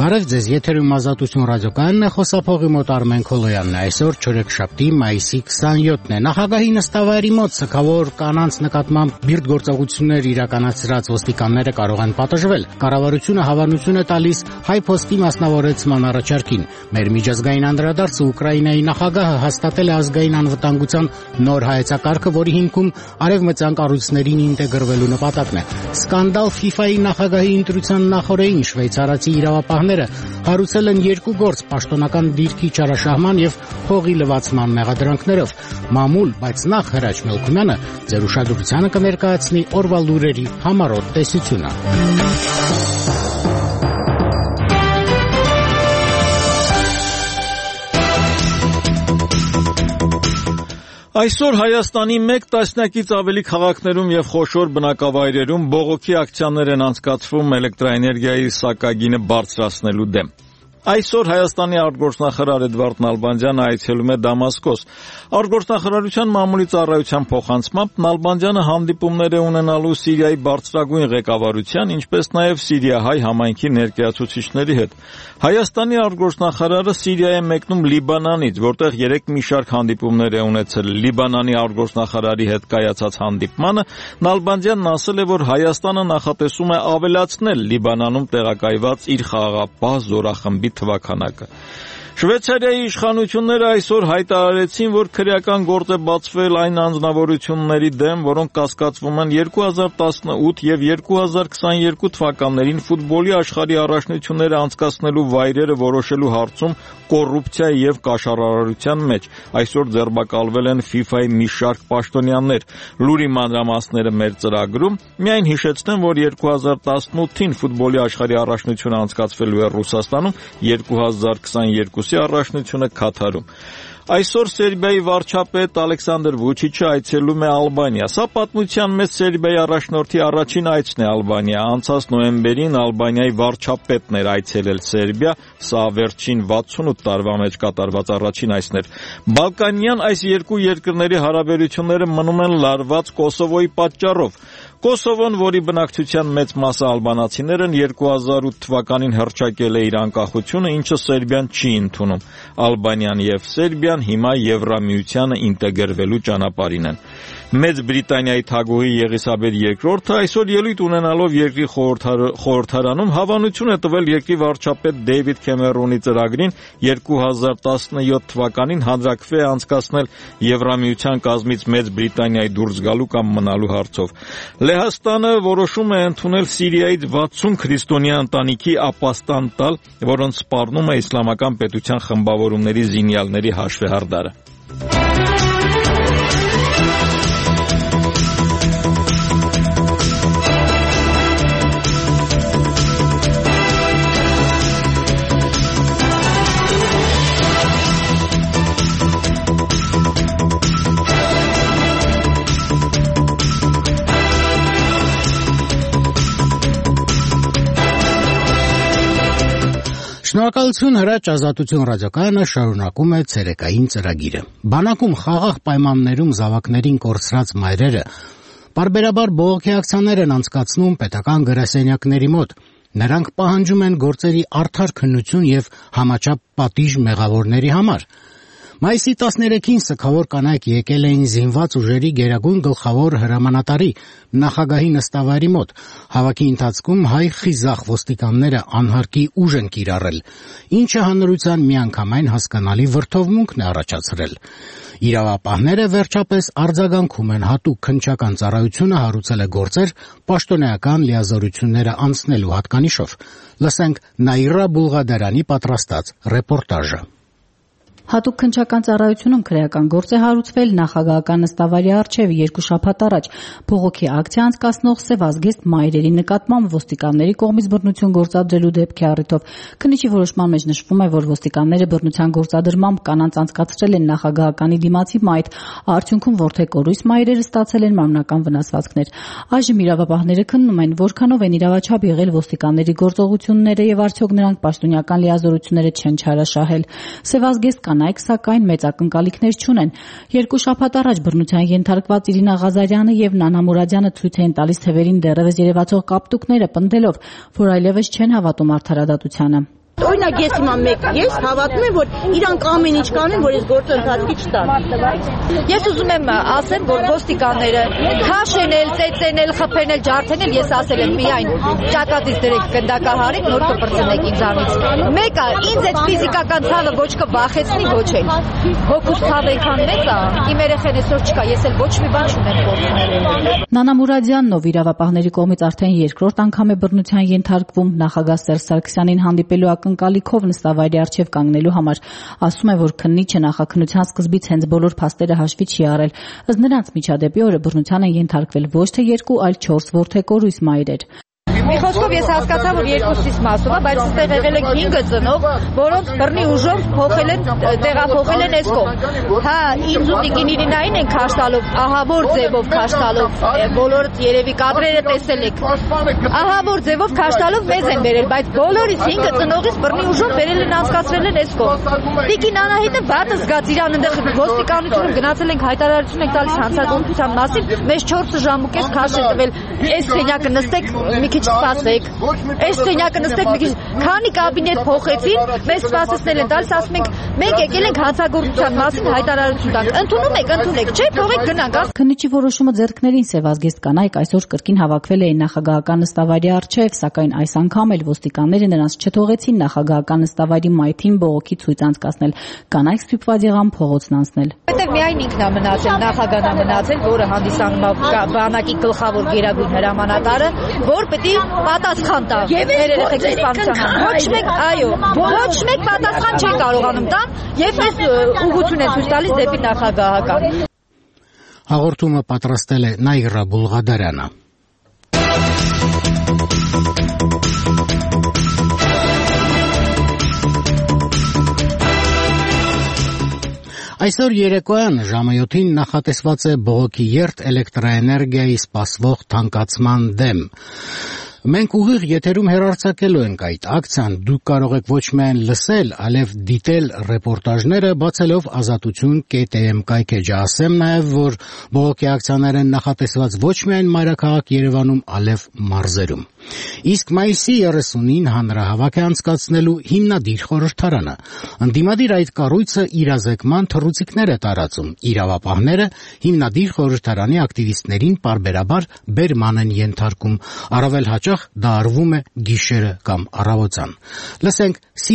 Բարև ձեզ, եթերում Ազատություն ռադիոկայանն է, խոսափողի մոտ Արմեն Քոլոյանն է, այսօր չորեքշաբթի մայիսի 27-ն է։ Նախագահի նստավայրի մոտ սգավոր կանանց նկատմամբ բիրտ գործողություններ իրականացրած ոստիկանները կարող են պատժվել։ Կառավարությունը հավանություն է տալիս հայ փոստի մասնավորեցման առաջարկին։ Մեր միջազգային անդրադարձը Ուկրաինայի նախագահը հաստատել է ազգային անվտանգության նոր հայեցակարգը, որի հիմքում արևմտյան կառույցներին ինտեգրվելու նպատակն է։ Սկանդալ FIFA-ի նախագահի ընտրության նախօրեին շվեյցարացի իրավապահները հարուցել են երկու գործ պաշտոնական դիրքի չարաշահման եւ փողի լվացման մեղադրանքներով։ Մամուլ, բայց նախ Հրաչ Մելքումյանը ձեր ուշադրությանը կներկայացնի օրվա լուրերի համառոտ տեսությունը։ Այսօր Հայաստանի 1 տասնյակից ավելի քաղաքներում եւ խոշոր բնակավայրերում բողոքի ակցիաներ են անցկացվում էլեկտրաէներգիայի սակագինը բարձրացնելու դեմ։ Այսօր Հայաստանի արտգործնախարար Էդվարդ Նալբանդյանը այցելում է Դամասկոս։ Արտգործնախարարության մամուլի ծառայության փոխանցմամբ Նալբանդյանը հանդիպումներ է ունենալու Սիրիայի բարձրագույն ղեկավարության, ինչպես նաև սիրիահայ համայնքի ներկայացուցիչների հետ։ Հայաստանի արտգործնախարարը Սիրիա է մեկնում Լիբանանից, որտեղ 3 մի շարք հանդիպումներ է ունեցել։ Լիբանանի արտգործնախարարի հետ կայացած հանդիպմանը Նալբանդյանն ասել է, որ Հայաստանը նախատեսում է ավելացնել Լիբանանում տեղակայված իր խաղաղապահ զորախմբի թվաքանակը։ Շվեյցարիայի իշխանությունները այսօր հայտարարեցին, որ քրեական գործ է բացվել այն անձնավորությունների դեմ, որոնք կասկածվում են 2018 եւ 2022 թվականներին ֆուտբոլի աշխարհի առաջնությունները անցկացնելու վայրերը որոշելու հարցում կոռուպցիայի եւ կաշառարարության մեջ։ Այսօր ձերբակալվել են FIFA-ի մի շարք պաշտոնյաներ։ Լուրի մանրամասները մեր ծրագրում։ Միայն հիշեցնեմ, որ 2018-ին ֆուտբոլի աշխարհի առաջնությունը անցկացվելու է Ռուսաստանում, 2022-ի առաջնությունը Քաթարում։ Այսօր Սերբիայի վարչապետ Ալեքսանդր Վուչիչը այցելում է Ալբանիա։ Սա պատմության մեջ Սերբիայի առաջնորդի առաջին այցն է Ալբանիա։ Անցած նոյեմբերին Ալբանիայի վարչապետն էր այցելել Սերբիա։ Սա վերջին 68 տարվա մեջ կատարված առաջին այցն էր։ Բալկանյան այս երկու երկրների հարաբերությունները մնում են լարված Կոսովոյի պատճառով։ Կոսովոն, որի բնակչության մեծ մասը ալբանացիներ են, 2008 թվականին հռչակել է իր անկախությունը, ինչը Սերբիան չի ընդունում։ Ալբանիան եւ Սերբիան հիմա Եվրամիությանը ինտեգրվելու ճանապարհին են։ Մեծ Բրիտանիայի թագուհի Եղիսաբեթ II-ը այսօր ելույթ ունենալով երկրի խորհրդարանում հավանություն է տվել երկրի վարչապետ Դեյվիդ Քեմերոնի ծրագրին 2017 թվականին հանրաքվե անցկացնել Եվրամիության կազմից Մեծ Բրիտանիայի դուրս գալու կամ մնալու հարցով։ Լեհաստանը որոշում է ընդունել Սիրիայից 60 քրիստոնյա ընտանիքի ապաստան տալ, որոնց սպառնում է իսլամական պետության խմբավորումների զինյալների հաշվեհարդարը։ Շնորհակալություն Հրաչ Ազատություն ռադիոկայանը շարունակում է ցերեկային ծրագիրը։ Բանակում խաղաղ պայմաններում զավակներին կորցրած մայրերը պարբերաբար բողոքի ակցիաներ են անցկացնում պետական գրասենյակների մոտ։ Նրանք պահանջում են գործերի արդար քննություն եւ համաչափ պատիժ մեղավորների համար։ Մայիսի 13-ին սգավոր կանայք եկել էին զինված ուժերի գերագույն գլխավոր հրամանատարի նախագահի նստավայրի մոտ։ Հավաքի ընթացքում հայ խիզախ ոստիկանները անհարկի ուժ են կիրառել, ինչը հանրության միանգամայն հասկանալի վրդովմունքն է առաջացրել։ Իրավապահները վերջապես արձագանքում են հատուկ քննչական ծառայությունը հարուցել է գործեր պաշտոնեական լիազորությունները անցնելու հատկանիշով։ Լսենք Նաիրա Բուլղադարյանի պատրաստած ռեպորտաժը։ Հատուկ քննչական ծառայությունում քրեական գործ է հարուցվել նախագահական նստավայրի առջև 2 շաբաթ առաջ բողոքի ակցիա անցկացնող սևազգեստ մայրերի նկատմամբ ոստիկանների կողմից բռնություն գործադրելու դեպքի առիթով։ Քննիչի որոշման մեջ նշվում է, որ ոստիկանները բռնության գործադրմամբ կանանց անցկացրել են նախագահականի դիմացի մայթ, արդյունքում որդեկորույս մայրերը ստացել են մարմնական վնասվածքներ։ Այժմ իրավապահները քննում են, որքանով են իրավաչափ եղել ոստիկանների գործողությունները եւ արդյոք նրանք պաշտոնյական լիազորությունները չեն չարաշահել։ Սևազգեստ կանայք սակայն մեծ ակնկալիքներ չունեն։ 2 շաբաթ առաջ բռնության ենթարկված Իրինա Ղազարյանը եւ Նանա Մուրադյանը ցույց էին տալիս թվերին դեռևս երևացող կապտուկները, պնդելով, որ այլևս չեն հավատում արդարադատությանը։ Օրինակ ես հիմա ես հավատում եմ, որ իրանք ամեն ինչ կանեն, որ այս գործը ընթացքի չտան։ Ես ուզում եմ ասեմ, որ ոստիկանները քաշենել, ծեծենել, խփենել, ջարդենել, ես ասել եմ միայն ճակատից դրեք գնդակահարեք, նոր կպրծնեք ինձանից։ Մեկը ինձ այդ ֆիզիկական ցավը ոչ կվախեցնի, ոչ էլ։ Հոգուս ցավը այնքան մեծ է, իմ երեխեն այսօր չկա, ես էլ ոչ մի բան չունեմ փոխել։ Նանա Մուրադյանն, ով իրավապահների կողմից արդեն երկրորդ անգամ է բռնության ենթարկվում, նախագահ Սերժ Սարգսյանին հանդիպելու ակնկալիքով նստավայրի առջև կանգնելու համար, ասում է, որ քննիչը նախաքննության սկզբից հենց բոլոր փաստերը հաշվի չի առել, ըստ նրանց միջադեպի օրը բռնության են ենթարկվել ոչ թե 2, այլ 4 որդեկորույս մայրեր։ Մի խոսքով ես հասկացա, որ երկուսից մասով է, բայց այստեղ եղել են 5 ծնող, որոնց բռնի ուժով տեղափոխել են այս կողմ։ Հա, ինձ ու Տիկին Իրինային են քաշ տալով, ահավոր ձևով քաշ տալով, բոլորդ երևի կադրերը տեսել եք։ Ահավոր ձևով քաշ տալով մեզ են բերել, բայց բոլորից 5 ծնողից բռնի ուժով բերել են անցկացրել են այս կողմ։ Տիկին Անահիտը բաթը զգաց իրան այնտեղ ոստիկանությունում գնացել ենք հայտարարություն ենք տալիս հանցագործության մասին, մեզ 4 ժամուկես քաշ է տվել։ Այս սենյակը նստեք, մի քիչ սպասեք։ Այս սենյակը նստեք մի քիչ, քանի կաբինետ փոխեցին, մեզ սպասեցնել են տալիս, ասում ենք, մենք եկել ենք հանցագործության մասին հայտարարություն տանք։ Ընդունում եք, չէ՞, թողեք գնանք։ Քննիչի որոշումը ձեռքներին սևազգեստ կանայք այսօր կրկին հավաքվել էին նախագահական նստավայրի առջև, սակայն այս անգամ էլ ոստիկանները նրանց չթողեցին նախագահական նստավայրի մայթին բողոքի ցույց անցկացնել։ Կանայք ստիպված եղան փողոցն անցնել։ Այդտեղ միայն ինքն է մնացել, նախագահն է մնացել, որը հանդիսանում է բանակի գլխավոր գերագույն հրամանատարը, որ պետք է պատասխան տա։ Եվ երեխեք սպանության ոչ մեկ, այո, ոչ մեկ պատասխան չի կարողանում տան, եւ այս ուղղություն է ցույց տալիս դեպի նախագահական։ Հաղորդումը պատրաստել է Նայրա Բուլղադարյանը։ Այսօր երեկոյան ժամը 7-ին նախատեսված է բողոքի երթ էլեկտրաէներգիայի սպասվող թանկացման դեմ։ Մենք ուղիղ եթերում հեռարձակելու ենք այդ ակցիան, դուք կարող եք ոչ միայն լսել, այլև դիտել ռեպորտաժները, բացելով azatutun.am կայքեջը։ Ասեմ նաև, որ բողոքի ակցիաներ են նախատեսված ոչ միայն մայրաքաղաք Երևանում, այլև մարզերում։ Իսկ մայիսի 30-ին հանրահավաք է անցկացնելու հիմնադիր խորհրդարանը։ Ընդդիմադիր այդ կառույցը իրազեկման թռուցիկներ է տարածում։ Իրավապահները հիմնադիր խորհրդարանի ակտիվիստներին պարբերաբար բերման են ենթարկում։ Առավել հաճախ դա արվում է գիշերը կամ առավոտյան։ Լսենք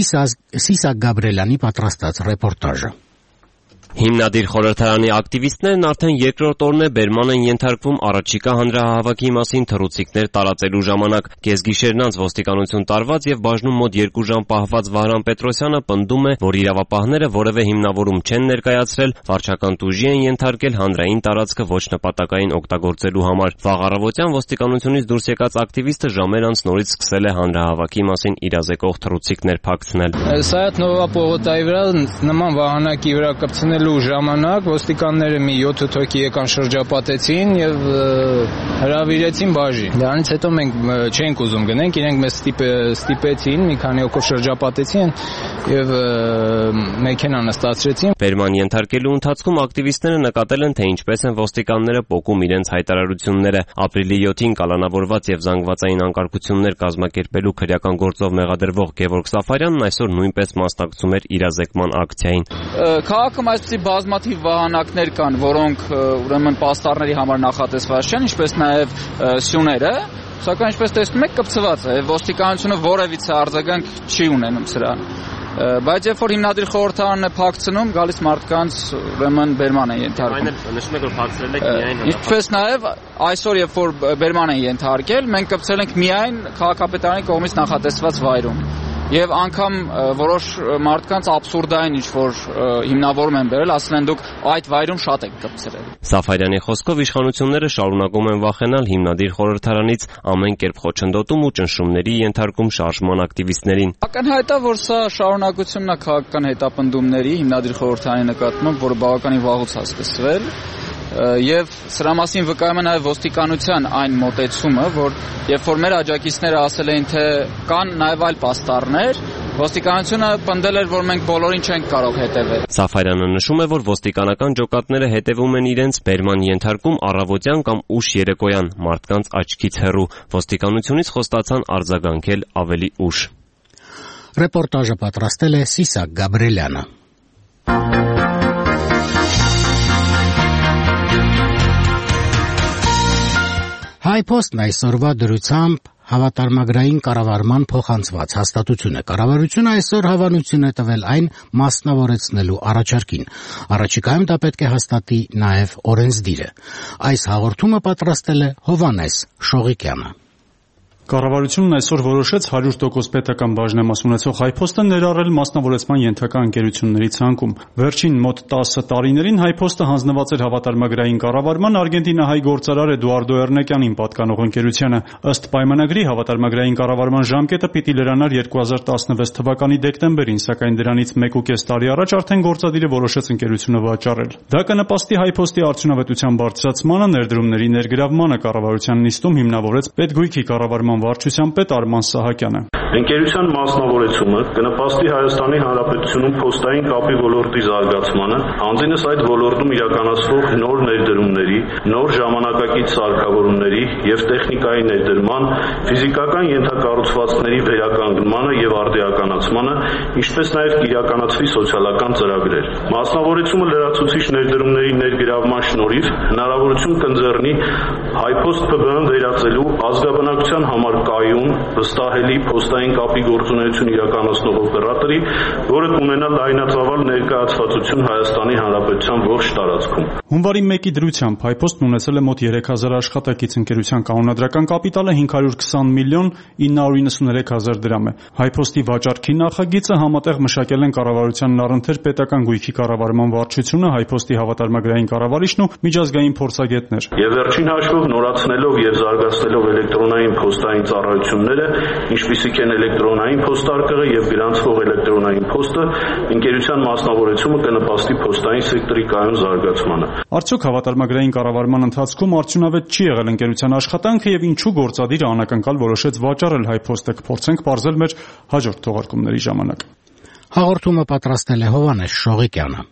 Սիսակ Գաբրելյանի պատրաստած ռեպորտաժը։ Հիմնադիր խորհրդարանի ակտիվիստներն արդեն երկրորդ օրն է բերման են ենթարկվում առաջիկա հանրահավաքի մասին թռուցիկներ տարածելու ժամանակ։ Կեսգիշերն անց ոստիկանություն տարված եւ բաժնում մոտ 2 ժամ պահված Վահրամ Պետրոսյանը պնդում է, որ իրավապահները որևէ հիմնավորում չեն ներկայացրել, վարչական տուժի են ենթարկել հանրային տարածքը ոչ նպատակային օգտագործելու համար։ Վաղ առավոտյան ոստիկանությունից դուրս եկած ակտիվիստը ժամեր անց նորից սկսել է հանրահավաքի մասին իրազեկող թռուցիկներ փակցնել։ Սայաթ-Նովա պողոտայի վրա նման վահանակի վրա կպցնել ժամանակ ոստիկանները մի 7 հոգի եկան շրջապատեցին եւ հրավիրեցին բաժին։ Դրանից հետո մենք չենք ուզում գնենք, իրենք մեզ ստիպեցին, մի քանի հոգով շրջապատեցին եւ մեքենա նստացրեցին։ Բերման ենթարկելու ընթացքում ակտիվիստները նկատել են, թե ինչպես են ոստիկանները պոկում իրենց հայտարարությունները։ Ապրիլի 7-ին կալանավորված եւ զանգվածային անկարգություններ կազմակերպելու քրեական գործով մեղադրվող Գևորգ Սաֆարյանն այսօր նույնպես մասնակցում էր իրազեկման ակցիային։ Քաղաքում այսպիսի բազմաթիվ վահանակներ կան, որոնք ուրեմն պաստառների համար նախատեսված չեն, ինչպես նաև սյուները, սակայն ինչպես տեսնում եք կպցված է, ոստիկանությունը որևիցե արձագանք չի ունենում սրան։ Բայց երբ որ հիմնադիր խորհրդարանն է փակցնում, գալիս մարդկանց ուրեմն բերման են ենթարկում։ Նշում եք, որ փակցրել եք միայն։ Ինչպես նաև այսօր երբ որ բերման են ենթարկել, մենք կպցրել ենք միայն քաղաքապետարանի կողմից նախատեսված վայրում։ Եվ անգամ որոշ մարդկանց աբսուրդային ինչ-որ հիմնավորում են բերել, ասել են դուք այդ վայրում շատ եք կպցրել։ Սաֆարյանի խոսքով իշխանությունները շարունակում են վախենալ հիմնադիր խորհրդարանից, ամեն կերպ խոչընդոտում ու ճնշումների ենթարկում շարժման ակտիվիստներին։ Ակնհայտ է, որ սա շարունակությունն է քաղաքական հետապնդումների հիմնադիր խորհրդարանի նկատմամբ, որը բավականին վաղուց է սկսվել։ Եվ սրա մասին վկայում է նաև ոստիկանության այն մոտեցումը, որ երբ որ մեր աջակիցները ասել էին, թե կան նաև այլ պաստառներ, ոստիկանությունը պնդել էր, որ մենք բոլորին չենք կարող հետևել։ Սաֆարյանը նշում է, որ ոստիկանական ջոկատները հետևում են իրենց բերման ենթարկում առավոտյան կամ ուշ երեկոյան, մարդկանց աչքից հեռու։ Ոստիկանությունից խոստացան արձագանքել ավելի ուշ։ Ռեպորտաժը պատրաստել է Սիսակ Գաբրելյանը։ Հայփոստն այսօրվա դրությամբ հավատարմագրային կառավարման փոխանցված հաստատություն է։ Կառավարությունը այսօր հավանություն է տվել այն մասնավորեցնելու առաջարկին։ Առաջիկայում դա պետք է հաստատի նաև օրենսդիրը։ Այս հաղորդումը պատրաստել է Հովհաննես Շողիկյանը։ Կառավարությունն այսօր որոշեց 100% պետական բաժնեմաս ունեցող Հայփոստը ներառել մասնավորեցման ենթակա ընկերությունների ցանկում։ Վերջին մոտ 10 տարիներին Հայփոստը հանձնված էր հավատարմագրային կառավարման արգենտինահայ գործարար Էդուարդո Էրնեկյանին պատկանող ընկերությանը։ Ըստ պայմանագրի հավատարմագրային կառավարման ժամկետը պիտի լրանար 2016 թվականի դեկտեմբերին, սակայն դրանից 1.5 տարի առաջ արդեն գործադիրը որոշեց ընկերությունը վաճառել։ Դա կնպաստի Հայփոստի արդյունավետության բարձրացմանը, ներդրումների ներգրավմանը։ Կառավարության նիստում հիմնավորեց պետգույքի կառավարման վարչության պետ Արման Սահակյանը։ Ընկերության մասնավորեցումը կնպաստի Հայաստանի Հանրապետությունում փոստային կապի ոլորտի զարգացմանը, անձինս այդ ոլորտում իրականացվող նոր ներդրումների, նոր ժամանակակից սարքավորումների եւ տեխնիկայի ներդրման, ֆիզիկական ենթակառուցվածքների վերականգնմանը եւ արդիականացմանը, ինչպես նաեւ կիրականացվի սոցիալական ծրագրեր։ Մասնավորեցումը լրացուցիչ ներդրումների ներգրավման շնորհիվ հնարավորություն կընձեռնի Հայփոստ ՓԲԸ-ն վերածելու ազգաբնակության համար կայուն, վստահելի փոստային կապի գործունեություն իրականացնող օպերատորի, որը կունենա լայնածավալ ներկայացվածություն Հայաստանի Հանրապետության ողջ տարածքում։ Հունվարի 1-ի դրությամբ Հայփոստն ունեցել է մոտ 3000 աշխատակից, ընկերության կանոնադրական կապիտալը 520 միլիոն 993 հազար դրամ է։ Հայփոստի վաճառքի նախագիծը համատեղ մշակել են կառավարությանն առընթեր պետական գույքի կառավարման վարչությունը, Հայփոստի հավատարմագրային կառավարիչն ու միջազգային փորձագետներ։ Եվ վերջին հաշվով նորացնելով եւ զարգացնելով էլեկտրոնային փոստային ծառայությունները, ինչպիսիք են էլեկտրոնային փոստարկղը եւ գրանցվող էլեկտրոնային փոստը, ընկերության մասնավորեցումը կնպաստի փոստային սեկտորի կայուն զարգացմանը։ Արդյոք հավատարմագրային կառավարման ընթացքում արդյունավետ չի եղել ընկերության աշխատանքը եւ ինչու գործադիրը անակնկալ որոշեց վաճառել Հայփոստը, կփորձենք պարզել մեր հաջորդ թողարկումների ժամանակ։ Հաղորդումը պատրաստել է Հովհաննես Շողիկյանը։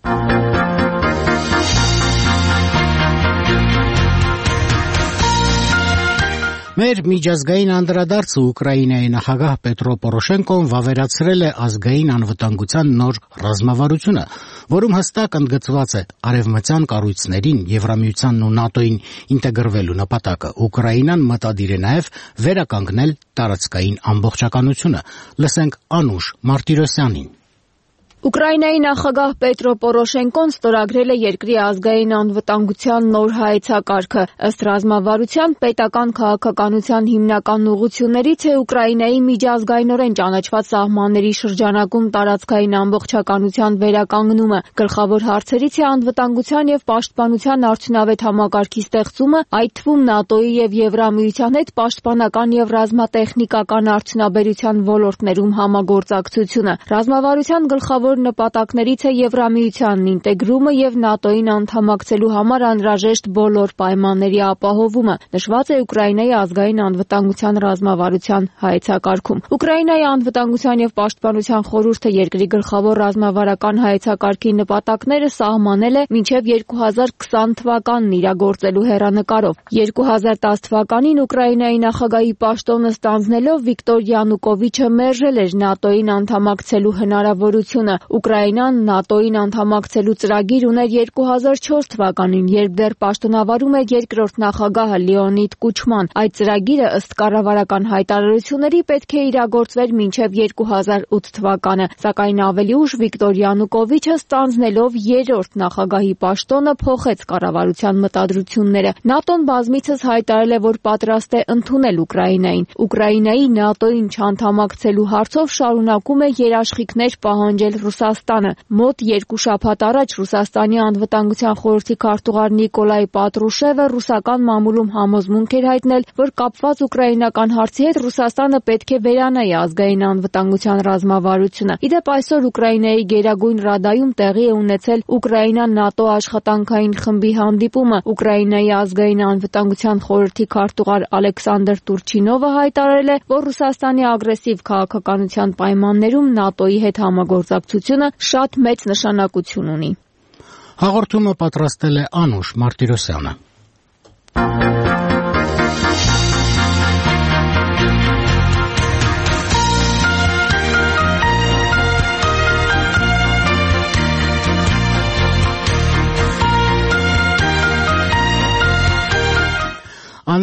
Մեր միջազգային անդրադարձը Ուկրաինայի նախագահ Պետրո Պորոշենկոն վավերացրել է ազգային անվտանգության նոր ռազմավարությունը, որում հստակ ընդգծված է արևմտյան կառույցներին, Եվրամիությանն ու ՆԱՏՕ-ին ինտեգրվելու նպատակը։ Ուկրաինան մտադիր է նաև վերականգնել տարածքային ամբողջականությունը։ Լսենք Անուշ Մարտիրոսյանին։ Ուկրաինայի նախագահ Պետրո Պորոշենկոն ստորագրել է երկրի ազգային անվտանգության նոր հայեցակարգը։ Ըստ ռազմավարության պետական քաղաքականության հիմնական ուղղություններից է Ուկրաինայի միջազգայինորեն ճանաչված սահմանների շրջանակում տարածքային ամբողջականության վերականգնումը։ Գլխավոր հարցերից է անվտանգության եւ պաշտպանության արդյունավետ համակարգի ստեղծումը, այդ թվում ՆԱՏՕ-ի եւ Եվրամիության հետ պաշտպանական եւ ռազմատեխնիկական արդյունաբերության ոլորտներում համագործակցությունը։ Ռազմավարության գլխավոր նպատակներից է Եվրամիությանն ինտեգրումը եւ ՆԱՏՕ-ին անդամակցելու համար անհրաժեշտ բոլոր պայմանների ապահովումը, նշված է Ուկրաինայի ազգային անվտանգության ռազմավարության հայեցակարգում։ Ուկրաինայի անվտանգության եւ պաշտպանության խորհուրդը երկրի գլխավոր ռազմավարական հայեցակարգի նպատակները սահմանել է մինչեւ 2020 թվականն իրագործելու հեռանկարով։ 2010 թվականին Ուկրաինայի նախագահի պաշտոնը ստանձնելով Վիկտոր Յանուկովիչը մերժել էր ՆԱՏՕ-ին անդամակցելու հնարավորությունը։ Ուկրաինան ՆԱՏՕ-ին անդամակցելու ծրագիր ուներ 2004 թվականին, երբ դեռ պաշտոնավարում էր երկրորդ նախագահը Լեոնիդ Կուչման։ Այդ ծրագիրը ըստ կառավարական հայտարարությունների պետք է իրագործվեր մինչև 2008 թվականը, սակայն ավելի ուշ Վիկտոր Յանուկովիչը ստանձնելով երրորդ նախագահի պաշտոնը փոխեց կառավարության մտադրությունները։ ՆԱՏՕ-ն բազմիցս հայտարարել է, որ պատրաստ է ընդունել Ուկրաինային։ Ուկրաինայի ՆԱՏՕ-ին չանդամակցելու հարցով շարունակում է երաշխիքներ պահանջել Ռուսաստանը։ Մոտ 2 շաբաթ առաջ Ռուսաստանի անվտանգության խորհրդի քարտուղար Նիկոլայ Պատրուշևը ռուսական մամուլում համոզմունք էր հայտնել, որ կապված ուկրաինական հարցի հետ Ռուսաստանը պետք է վերանայի ազգային անվտանգության ռազմավարությունը։ Իդեպ այսօր Ուկրաինայի Գերագույն Ռադայում տեղի է ունեցել Ուկրաինա-ՆԱՏՕ աշխատանքային խմբի հանդիպումը։ Ուկրաինայի ազգային անվտանգության խորհրդի քարտուղար Ալեքսանդր Տուրչինովը հայտարարել է, որ Ռուսաստանի ագրեսիվ քաղաքականության պայմաններում ՆԱՏՕ-ի հետ համագործակցությունը շատ մեծ նշանակություն ունի։ Հաղորդումը պատրաստել է Անուշ Մարտիրոսյանը։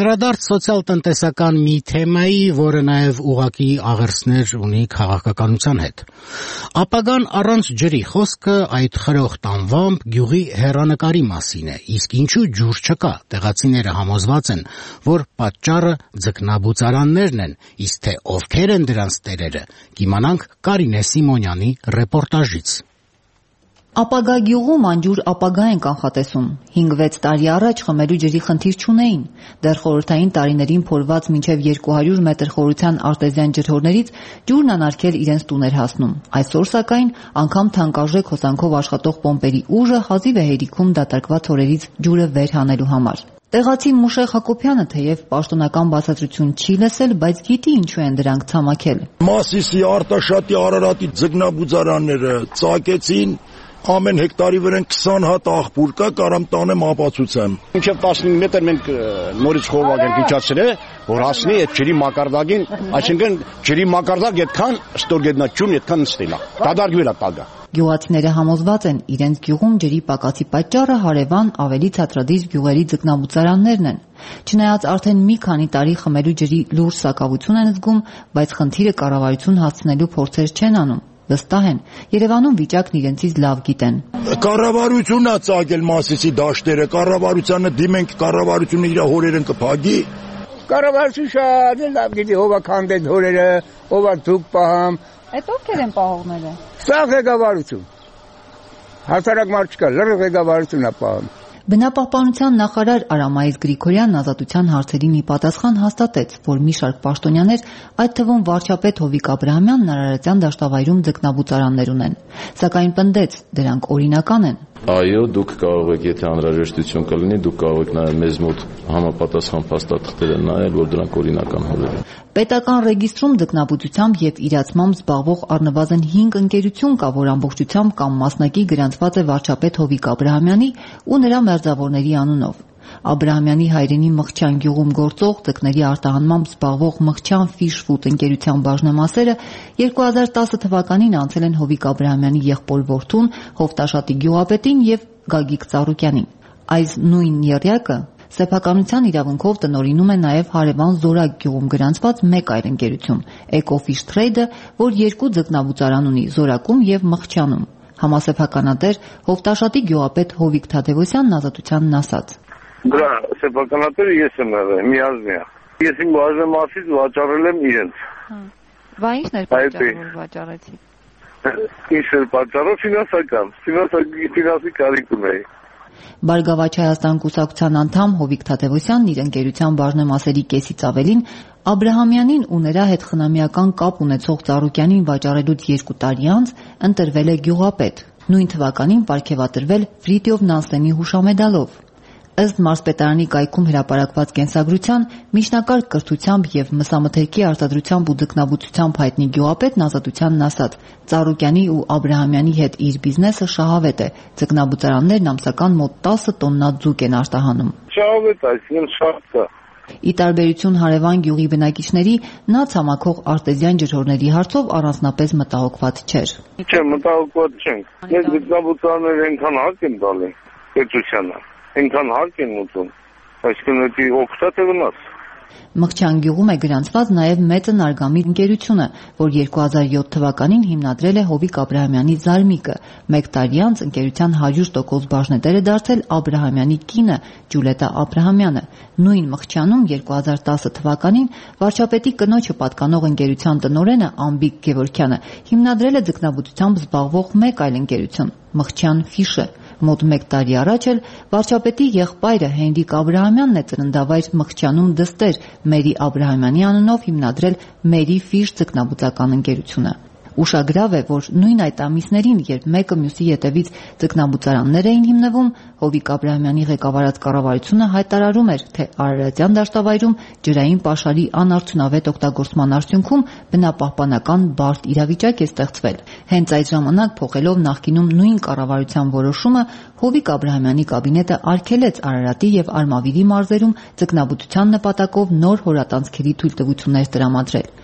Անդրադարձ սոցիալ-տնտեսական մի թեմայի, որը նաև ուղղակի աղերսներ ունի քաղաքականության հետ։ Ապագան առանց ջրի խոսքը այդ խրոխտ անվամբ գյուղի հեռանկարի մասին է, իսկ ինչու ջուր չկա, տեղացիները համոզված են, որ պատճառը ձկնաբուծարաններն են, իսկ թե ովքեր են դրանց տերերը, կիմանանք Կարինե Սիմոնյանի ռեպորտաժից։ Ապագա գյուղում անջուր ապագա են կանխատեսում։ 5-6 տարի առաջ խմելու ջրի խնդիր չունեին։ Դեռ խորհրդային տարիներին փորված մինչև 200 մետր խորության արտեզյան ջրհորներից ջուրն անարգել իրենց տուն էր հասնում։ Այսօր սակայն անգամ թանկարժեք հոսանքով աշխատող պոմպերի ուժը հազիվ է հերիքում դատարկված հորերից ջուրը վեր հանելու համար։ Տեղացի Մուշեղ Հակոբյանը թեև պաշտոնական բացատրություն չի լսել, բայց գիտի ինչու են դրանք ցամաքել։ Մասիսի, Արտաշատի, Արարատի ձկնաբուծարանները ծակեցին, ամեն հեկտարի վրան 20 հատ աղբուր կա, կարամ տանեմ ապացուցեմ։ Մինչև 15 մետր մենք նորից խորովակ ենք իջացրել, որ հասնի այդ ջրի մակարդակին, այսինքն ջրի մակարդակ այդքան ստորգետնա ջուրն այդքան նստելա։ Դադարվել է տագա։ Գյուղացիները համոզված են, իրենց գյուղում ջրի պակասի պատճառը հարևան ավելի ցածրադիր գյուղերի ձկնաբուծարաններն են։ Չնայած արդեն մի քանի տարի խմելու ջրի լուրջ սակավություն են զգում, բայց խնդիրը կառավարություն հասցնելու փորձեր չեն անում։ Վստահ են, Երևանում վիճակն իրենցից լավ գիտեն։ Կառավարությունն է ծագել Մասիսի դաշտերը, կառավարությանը դիմենք, կառավարությունը իր հորերն կփակի։ Կառավարությունը շատ լավ գիտի ով է քանդել հորերը, ով է դուք պահամ։ Այդ ովքեր են պահողները։ Սա ղեկավարություն։ Հասարակ մարդ չկա, լրը ղեկավարությունն է պահում։ Բնապահպանության նախարար Արամայիս Գրիգորյանն ազատության հարցերին ի պատասխան հաստատեց, որ մի շարք պաշտոնյաներ, այդ թվում վարչապետ Հովիկ Աբրահամյանն Արարատյան դաշտավայրում ձկնաբուծարաններ ունեն, սակայն պնդեց, դրանք օրինական են։ Այո, դուք կարող եք, եթե անհրաժեշտություն կլինի, դուք կարող եք նաև մեզ մոտ համապատասխան փաստաթղթերը նայել, որ դրանք օրինական հորեր են։ Պետական ռեգիստրում ձկնաբուծությամբ եւ իրացմամբ զբաղվող առնվազն 5 ընկերություն կա, որ ամբողջությամբ կամ մասնակի գրանցված է վարչապետ Հովիկ Աբրահամյանի ու նրա մերձավորների անունով։ Աբրահամյանի հայրենի Մղչյան գյուղում գործող ձկների արտահանմամբ զբաղվող Մղչյան Fish Food ընկերության բաժնեմասերը 2010 թվականին անցել են Հովիկ Աբրահամյանի եղբոր որդուն, Հովտաշատի գյուղապետին եւ Գագիկ Ծառուկյանին։ Այս նույն եռյակը սեփականության իրավունքով տնօրինում է նաև հարևան Զորակ գյուղում գրանցված մեկ այլ ընկերություն՝ Ecofish Trade-ը, որ 2 ձկնաբուծարան ունի Զորակում եւ Մղչյանում։ Համասեփականատեր Հովտաշատի գյուղապետ Հովիկ Թադևոսյանն ազատությանն ասաց. Դրա սեփականատերը ես եմ եղել, միազնյա։ Ես իմ բաժնեմասից վաճառել եմ իրենց։ Բա ի՞նչն էր պատճառը, որ վաճառեցիք։ Ինչ էր պատճառը ֆինանսական, ֆինանսի կարիք ունեի։ Բարգավաճ Հայաստան կուսակցության անդամ Հովիկ Թադևոսյանն իր ընկերության բաժնեմասերի կեսից ավելին Աբրահամյանին ու նրա հետ խնամիական կապ ունեցող Ծառուկյանին վաճառելուց 2 տարի անց ընտրվել է գյուղապետ։ Նույն թվականին պարգևատրվել Ֆրիտյոֆ Նանսենի հուշամեդալով։ Ըստ մարզպետարանի կայքում հրապարակված կենսագրության, միջնակարգ կրթությամբ եւ մսամթերքի արտադրությամբ ու ձկնաբուծությամբ հայտնի գյուղապետն ազատությանն ասաց. Ծառուկյանի ու Աբրահամյանի հետ իր բիզնեսը շահավետ է։ Ձկնաբուծարաններն ամսական մոտ 10 տոննա ձուկ են արտահանում։ Շահավետ, այսինքն շատ է։ Ի տարբերություն հարևան գյուղի բնակիչների, նա ցամաքող արտեզյան ջրհորների հարցով առանձնապես մտահոգված չէր։ Չէ, մտահոգված չենք։ Մենք ձկնաբուծարանները այնքան հակ են տալի պետությանը, այնքան հակ են ուտում, այսինքն դա օգտատ է վնաս։ Մղչյան գյուղում է գրանցված նաև մեծը Նարգամիր ընկերությունը, որ 2007 թվականին հիմնադրել է Հովիկ Աբրահամյանի Զարմիկը։ Մեկ տարի անց ընկերության 100% բաժնետեր է դարձել Աբրահամյանի կինը Ջուլետա Աբրահամյանը։ Նույն Մղչյանում 2010 թվականին վարչապետի կնոջը պատկանող ընկերության տնօրենը Ամբիկ Գևորգյանը հիմնադրել է ձկնաբուծությամբ զբաղվող մեկ այլ ընկերություն՝ Մղչյան Ֆիշը։ Մոտ մեկ տարի առաջ էլ վարչապետի եղբայրը Հենրիկ Աբրահամյանն է ծննդավայր Մղչյանում դստեր Մերի Աբրահամյանի անունով հիմնադրել Մերի Ֆիշ ձկնաբուծական ընկերությունը։ Ուշագրավ է, որ նույն այդ ամիսներին, երբ մեկը մյուսի ետևից ձկնաբուծարաններ էին հիմնվում, Հովիկ Աբրահամյանի ղեկավարած կառավարությունը հայտարարում էր, թե Արարատյան դաշտավայրում ջրային պաշարի անարդյունավետ օգտագործման արդյունքում բնապահպանական բարդ իրավիճակ է ստեղծվել։ Հենց այդ ժամանակ, փոխելով նախկինում նույն կառավարության որոշումը, Հովիկ Աբրահամյանի կաբինետը արգելեց Արարատի եւ Արմավիրի մարզերում ձկնաբուծության նպատակով նոր հորատանցքերի թույլտվություններ տրամադրել։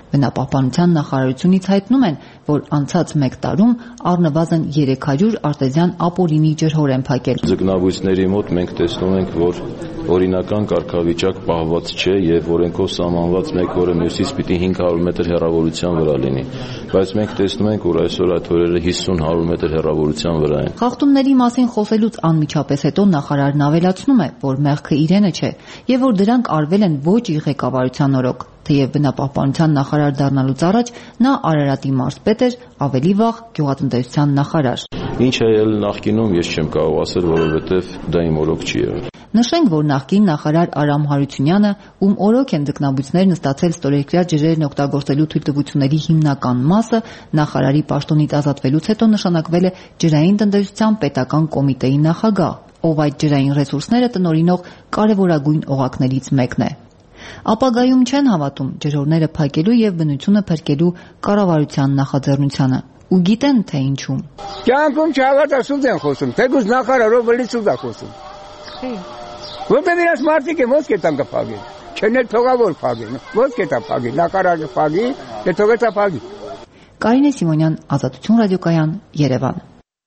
Բնապահպանության նախարարությունից հայտնում են, որ անցած 1 տարում առնվազն 300 արտեզյան ապօրինի ջրհոր են փակել։ Ձկնաբույսների մոտ մենք տեսնում ենք, որ օրինական կարգավիճակ պահված չէ եւ օրենքով սահմանված մեկ օրը մյուսից պիտի 500 մետր հեռավորության վրա լինի, բայց մենք տեսնում ենք, որ այսօր այդ օրերը 50-100 մետր հեռավորության վրա են։ Խախտումների մասին խոսելուց անմիջապես հետո նախարարն ավելացնում է, որ մեղքը իրենը չէ եւ որ դրանք արվել են ոչ իր ղեկավարության օրոք։ Թեև բնապահպանության նախարար դառնալուց առաջ նա Արարատի մարզպետ էր, ավելի վաղ գյուղատնտեսության նախարար։ Ինչ է ել նախկինում, ես չեմ կարող ասել, որովհետև դա իմ օրոք չի եղել։ Նշենք, որ նախկին նախարար Արամ Հարությունյանը, ում օրոք են ձկնաբույսներն ստացել ստորերկրյա ջրերն օգտագործելու թույլտվությունների հիմնական մասը, նախարարի պաշտոնից ազատվելուց հետո նշանակվել է ջրային տնտեսության պետական կոմիտեի նախագահ, ով այդ ջրային ռեսուրսները տնօրինող կարևորագույն օղակներից մեկն է։ Ապագայում չեն հավատում ջրհորները փակելու եւ բնությունը փրկելու կառավարության նախաձեռնությանը։ Ու գիտեն, թե ինչու։ Կյանքում չհավատացում են խոսում, թեկուզ նախարարով լիցուց է խոսում։ Որտեղ իրաց մարդիկ են ոսկե տան կփակեն։ Չեն էլ թողավոր փակեն։ Ոսկե տա փակի, նախարարը փակի, դե թողեցա փակի։ Կարինե Սիմոնյան, Ազատություն ռադիոկայան, Երևան։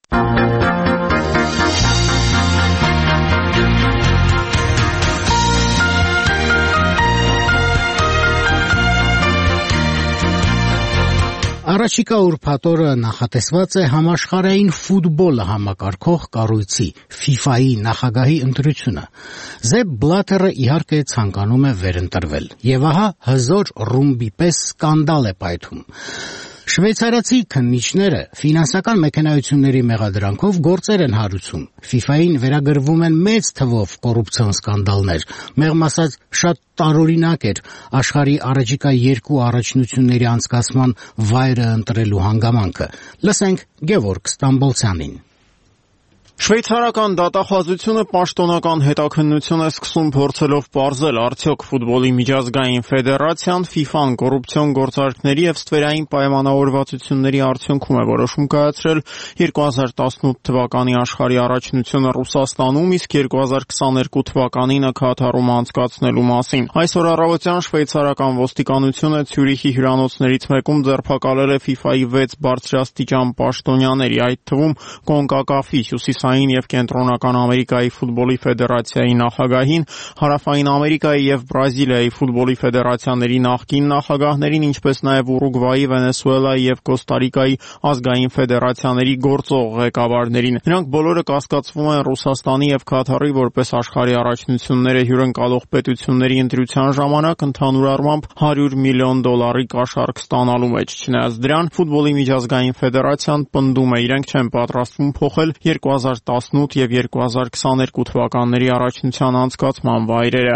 Առաջիկա ուրբաթ օրը նախատեսված է համաշխարհային ֆուտբոլը համակարգող կառույցի FIFA-ի նախագահի ընտրությունը։ Զեփ Բլատերը իհարկե ցանկանում է վերընտրվել։ Եվ ահա հզոր ռումբի պես սկանդալ է պայթում։ Շվեյցարացի քննիչները ֆինանսական մեքենայությունների մեղադրանքով գործեր են հարուցում։ FIFA-ին վերագրվում են մեծ թվով կոռուպցիոն սկանդալներ։ Մեղմ ասած, շատ տարօրինակ էր աշխարհի առաջիկա 2 առաջնությունների անցկացման վայրը ընտրելու հանգամանքը։ Լսենք Գևորգ Ստամբոլցյանին։ Շվեյցարական դատախազությունը պաշտոնական հետաքննություն է սկսում փորձելով պարզել, արդյոք ֆուտբոլի միջազգային ֆեդերացիան FIFA-ն կոռուպցիոն գործարքների եւ ստվերային պայմանավորվածությունների արդյունքում է որոշում կայացրել 2018 թվականի աշխարհի առաջնությունը Ռուսաստանում, իսկ 2022 թվականինը Քաթարում անցկացնելու մասին։ Այսօր առավոտյան շվեյցարական ոստիկանությունը Ցյուրիխի հյուրանոցներից մեկում ձերբակալել է FIFA-ի 6 բարձրաստիճան պաշտոնյաների, այդ թվում CONCACAF-ի Հյուսիսային եւ Կենտրոնական Ամերիկայի ֆուտբոլի ֆեդերացիայի նախագահին, Հարավային Ամերիկայի եւ Բրազիլիայի ֆուտբոլի ֆեդերացիաների նախկին նախագահներին, ինչպես նաեւ Ուրուգվայի, Վենեսուելայի եւ Կոստարիկայի ազգային ֆեդերացիաների գործող ղեկավարներին։ Նրանք բոլորը կասկածվում են Ռուսաստանի եւ Քաթարի որպես աշխարհի առաջնությունները հյուրընկալող պետությունների ընտրության ժամանակ ընդհանուր առմամբ $100 միլիոն կաշառք ստանալու մեջ։ Չնայած դրան, ֆուտբոլի միջազգային ֆեդերացիան պնդում է, իրենք չեն պատրաստվում փոխել 2018 եւ 2022 թվականների առաջնության անցկացման վայրերը։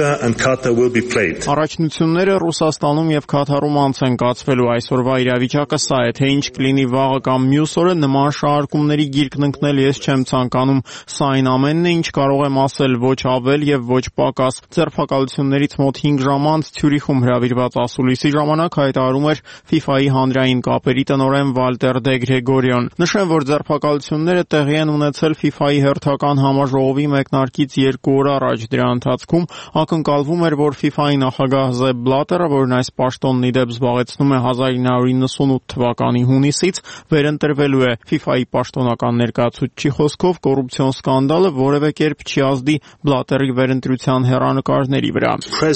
Առաջնությունները Ռուսաստանում եւ Քաթարում անց են կացվելու, այսօրվա իրավիճակը սա է, թե ինչ կլինի վաղը կամ մյուս օրը նման շարժումների գիրկն ընկնել ես չեմ ցանկանում։ Սա այն ամենն է, ինչ կարող եմ ասել, ոչ ավել եւ ոչ պակաս։ Ձերբակալություններից մոտ 5 ժամ անց Ցյուրիխում հրավիրված ասուլիսի ժամանակ հայտարարում էր FIFA-ի հանրային կապերի տնօրեն Վալտեր դե Գրեգորիոն։ Նշեմ, որ ձերբակալությունները տեղի են ունեցել FIFA-ի հերթական համաժողովի մեկնարկից 2 օր առաջ։ Դրա ընթացքում ակնկալվում էր, որ FIFA-ի նախագահ Զեփ Բլատերը, որն այս պաշտոնն ի դեպ զբաղեցնում է 1998 թվականի հունիսից, վերընտրվելու է։ FIFA-ի պաշտոնական ներկայացուցչի խոսքով կոռուպցիոն սկանդալը որևէ կերպ չի ազդի Բլատերի վերընտրության հեռանկարների վրա։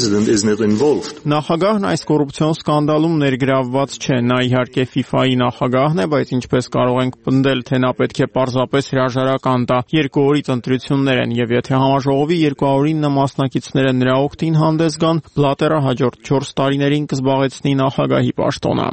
Նախագահն այս կոռուպցիոն սկանդալում ներգրավված չէ։ Նա իհարկե FIFA-ի նախագահն է, բայց ինչպես կարող ենք պնդել, թե նա պետք է պարզապես հրաժարական տա։ 2 օրից ընտրություններ են եւ եթե համաժողովի 209 մասնակիցները նրա օգտին հանդես գան, Բլատերը հաջորդ 4 տարիներին կզբաղեցնի նախագահի պաշտոնը։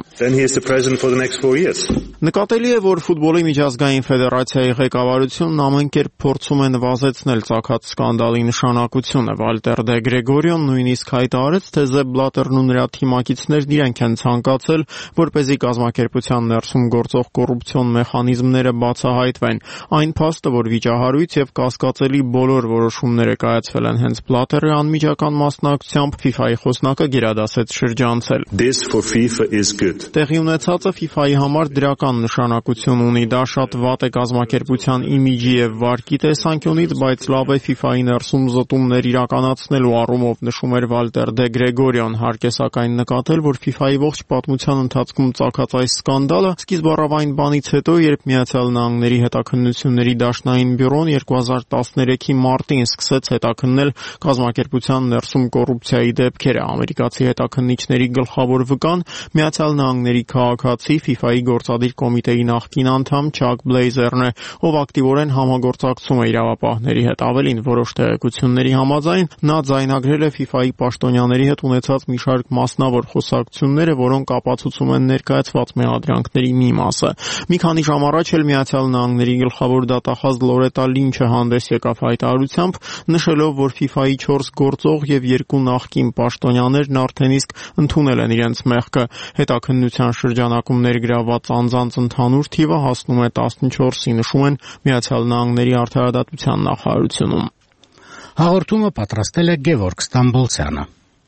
Նկատելի է, որ ֆուտբոլի միջազգային ֆեդերացիայի ղեկավարությունն ամեն կերպ փորձում է նվազեցնել ծագած սկանդալի նշանակությունը։ Վալտեր դե Գրեգորիոն նույնիսկ հայտարարեց, թե Զեփ Բլատերն ու նրա թիմակիցներն իրենք են ցանկացել, որպեսզի կազմակերպության ներսում գործող կոռուպցիոն մեխանիզմները բացահայտվեն։ Այն այն փաստը, որ վիճահարույց եւ կասկածելի բոլոր որոշումները կայացվել են հենց Blatter-ի անմիջական մասնակցությամբ, FIFA-ի խոսնակը գերադասեց շրջանցել. This for FIFA is good. Տեղի ունեցածը FIFA-ի համար դրական նշանակություն ունի, դա շատ վատ է կազմակերպության իմիջի եւ վարկի տեսանկյունից, բայց լավ է FIFA-ի ներսում զտումներ իրականացնելու առումով, նշում էր Վալտեր դե Գրեգորյան, հարկ է սակայն նկատել, որ FIFA-ի ողջ պատմության ընթացքում ծագած այս սկանդալը սկիզբ առավ այն բանից հետո, երբ Միացյալ Նահանգների հետաքննությունների դաշնային բյուրոն 2013-ի մարտին սկսեց հետաքննել կազմակերպության ներսում կոռուպցիայի դեպքերը։ Ամերիկացի հետաքննիչների գլխավոր վկան Միացյալ Նահանգների քաղաքացի FIFA-ի գործադիր կոմիտեի նախկին անդամ Չակ Բլեյզերն է, ով ակտիվորեն համագործակցում է իրավապահների հետ։ Ավելին, որոշ տեղեկությունների համաձայն նա ձայնագրել է FIFA-ի պաշտոնյաների հետ ունեցած մի շարք մասնավոր խոսակցությունները, որոնք ապացուցում են ներկայացված մեղադրանքների մի մասը։ Մի քանի ժամ առաջ էլ Միացյալ Նահանգների գլխավոր դատախազ Լորետա Լինչը հանդես եկավ հայտարարությամբ, նշելով, որ FIFA-ի 4 գործող եւ 2 նախկին պաշտոնյաներն արդեն իսկ ընդունել են իրենց մեղքը։ Հետաքննության շրջանակում ներգրավված անձանց ընդհանուր թիվը հասնում է 14-ի, նշում են Միացյալ Նահանգների արդարադատության նախարարությունում։ Հաղորդումը պատրաստել է Գևորգ Ստամբոլցյանը։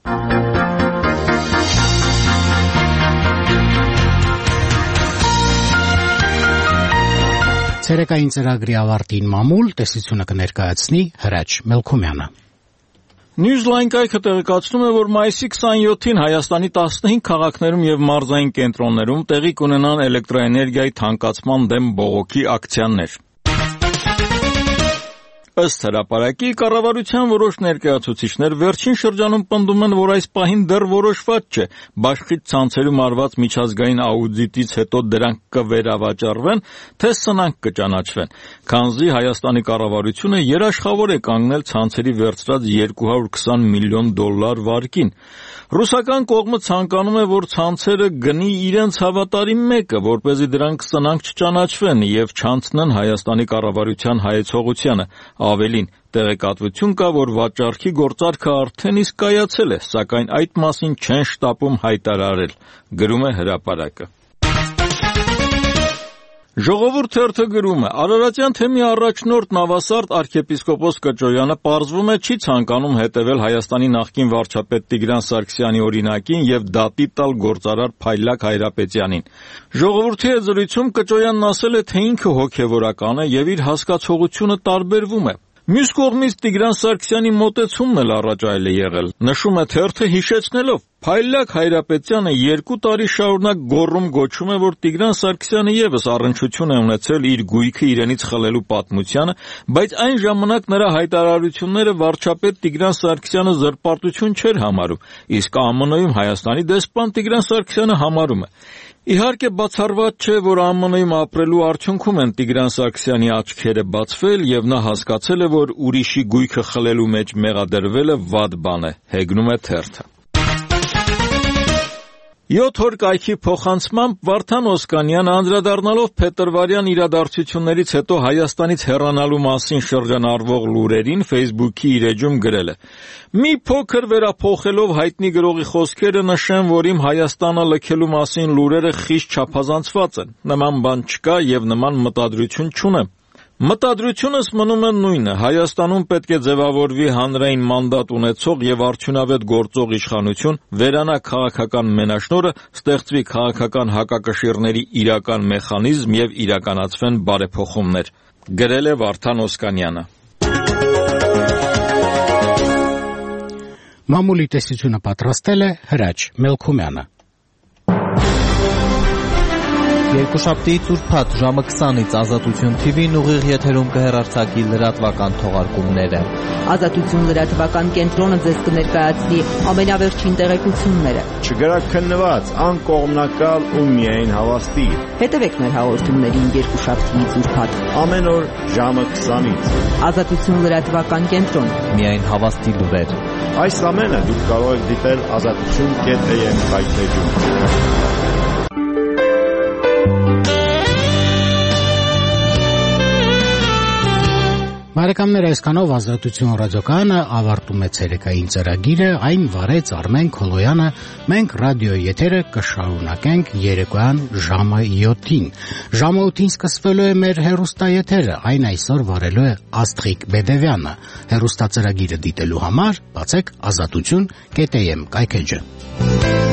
Ցերեկային ծրագրի ավարտին մամուլ տեսությունը կներկայացնի Հրաչ Մելքումյանը։ Newsline կայքը տեղեկացնում է, որ մայիսի 27-ին Հայաստանի 15 քաղաքներում եւ մարզային կենտրոններում տեղի կունենան էլեկտրոէներգիայի թանկացման դեմ բողոքի ակցիաներ։ Ըստ հրապարակի, կառավարության որոշ ներկայացուցիչներ վերջին շրջանում պնդում են, որ այս պահին դեռ որոշված չէ բաշխից ցանցերում արված միջազգային աուդիտից հետո դրանք կվերավաճառվեն, թե սնանկ կճանաչվեն, քանզի Հայաստանի կառավարությունը երաշխավոր է կանգնել ցանցերի վերցրած $220 միլիոն վարկին։ Ռուսական կողմը ցանկանում է, որ ցանցերը գնի իրենց հավատարիմ մեկը, որպեսզի դրանք սնանկ չճանաչվեն եւ չանցնեն Հայաստանի կառավարության հայեցողությանը։ Ավելին, տեղեկատվություն կա, որ վաճառքի գործարքը արդեն իսկ կայացել է, սակայն այդ մասին չեն շտապում հայտարարել, գրում է հրապարակը։ Ժողովուրդ թերթը գրում է. Արարատյան թեմի առաջնորդ նավասարդ arczepiskopos Կճոյանը պարզվում է չի ցանկանում հետևել Հայաստանի նախկին վարչապետ Տիգրան Սարգսյանի օրինակին եւ դատի տալ գործարար Փայլակ Հայրապետյանին։ Ժողովրդի հետ զրույցում Կճոյանն ասել է, թե ինքը հոգեվորական է եւ իր հասկացողությունը տարբերվում է։ Մյուս կողմից Տիգրան Սարգսյանի մոտեցումն էլ առաջ այլ է եղել։ Նշում է թերթը հիշեցնելով. Փայլակ Հայրապետյանը 2 տարի շարունակ գոռում գոչում է, որ Տիգրան Սարգսյանը եւս առնչություն է ունեցել իր գույքը իրենից խլելու պատմությանը, բայց այն ժամանակ նրա հայտարարությունները վարչապետ Տիգրան Սարգսյանը զրպարտություն չէր համարում, իսկ ԱՄՆ-ում Հայաստանի դեսպան Տիգրան Սարգսյանը համարում է։ Իհարկե բացառված չէ, որ ԱՄՆ-ում ապրելու արդյունքում են Տիգրան Սարգսյանի աչքերը բացվել եւ նա հասկացել է, որ ուրիշի գույքը խլելու մեջ մեղադրվելը վատ բան է, հեգնում է թերթը։ 7 օր կայքի փոխանցմամբ Վարդան Օսկանյանը անդրադառնալով փետրվարյան իրադարձություններից հետո Հայաստանից հեռանալու մասին շրջանառվող լուրերին Facebook-ի իր էջում գրել է. Մի փոքր վերափոխելով հայտնի գրողի խոսքերը նշեմ, որ իմ Հայաստանը լքելու մասին լուրերը խիստ չափազանցված են։ Նման բան չկա եւ նման մտադրություն չունեմ։ Մտադրությունս մնում է նույնը. Հայաստանում պետք է ձևավորվի հանրային մանդատ ունեցող եւ արդյունավետ գործող իշխանություն, վերանա քաղաքական մենաշնորհը, ստեղծվի քաղաքական հակակշիռների իրական մեխանիզմ եւ իրականացվեն բարեփոխումներ, գրել է Վարդան Օսկանյանը։ Մամուլի տեսությունը պատրաստել է Հրաչ Մելքումյանը։ Երկուշաբթիից ուրբաթ ժամը 20-ից Ազատություն TV-ն ուղիղ եթերում կհեռարձակի լրատվական թողարկումները։ Ազատություն լրատվական կենտրոնը ձեզ կներկայացնի ամենավերջին տեղեկությունները։ Չգրաքննված, անկողմնակալ ու միայն հավաստի։ Հետևեք մեր հաղորդումներին երկուշաբթիից ուրբաթ ամեն օր ժամը 20-ից։ Ազատություն լրատվական կենտրոն։ Միայն հավաստի լուրեր։ Այս ամենը դուք կարող եք դիտել azatutun.am վայրէջում։ Բարեկամներ, այսքանով Ազատություն ռադիոկայանը ավարտում է ցերեկային ծրագիրը, այն վարեց Արմեն Քոլոյանը, մենք ռադիո եթերը կշարունակենք երեկոյան ժամը 7-ին։ Ժամը 8-ին սկսվելու է մեր հեռուստաեթերը, այն այսօր վարելու է Աստղիկ Բեդևյանը։ Հեռուստացրագիրը դիտելու համար բացեք azatutun.am կայքեջը։